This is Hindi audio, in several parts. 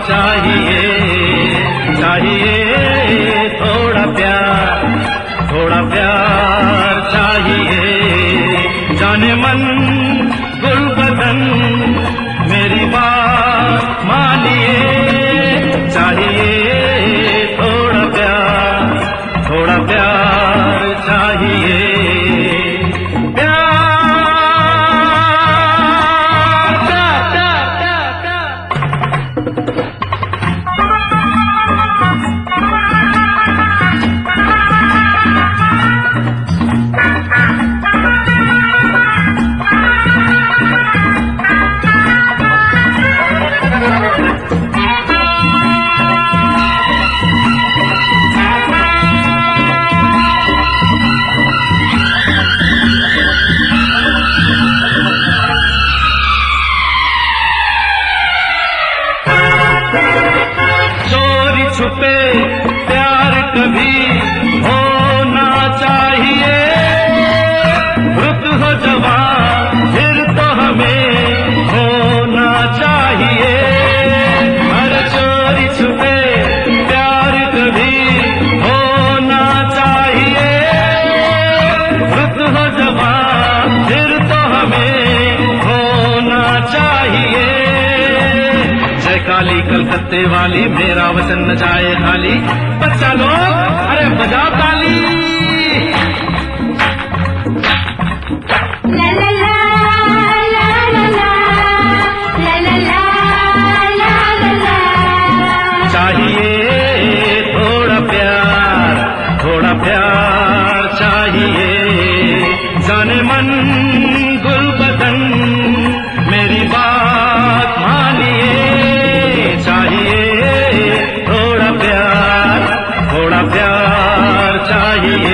चाहिए चाहिए, थोड़ा प्यार चाहिए। जाने मन गुल बदन मेरी बात मानिए, चाहिए थोड़ा प्यार चाहिए। छुपे प्यार कभी होना चाहिए, रुत हो जवान फिर तो हमें होना चाहिए। हर चोरी छुपे प्यार कभी होना चाहिए, रुत हो जवान फिर तो हमें होना चाहिए। जय काली कलकत्ते वाली मेरा वचन न जाए खाली, बच्चा लोग अरे बजाओ ताली। ला ला ला ला ला ला ला ला ला ला। चाहिए थोड़ा प्यार चाहिए। जाने मन गुल बदन मेरी बात मानिए, चाहिए थोड़ा प्यार चाहिए।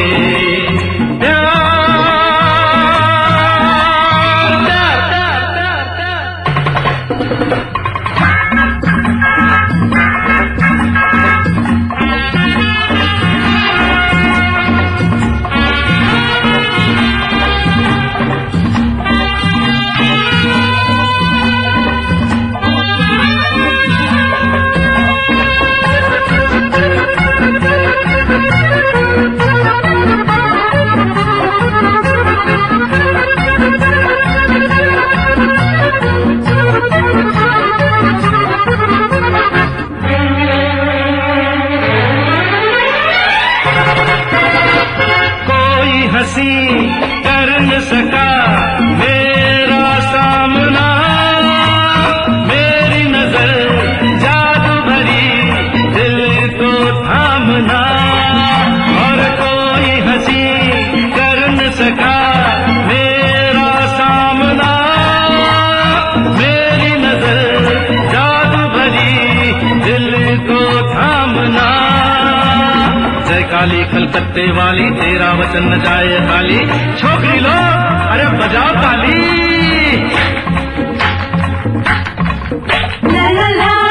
हंसी कर न सका मेरा सामना, मेरी नजर जादू भरी दिल को थामना। और कोई हंसी कर न सका मेरा सामना, मेरी नजर जादू भरी दिल को थामना। जय काली कलकत्ते वाली तेरा वचन न जाए खाली, छोकरी लो अरे बजाओ ताली। ला ला ला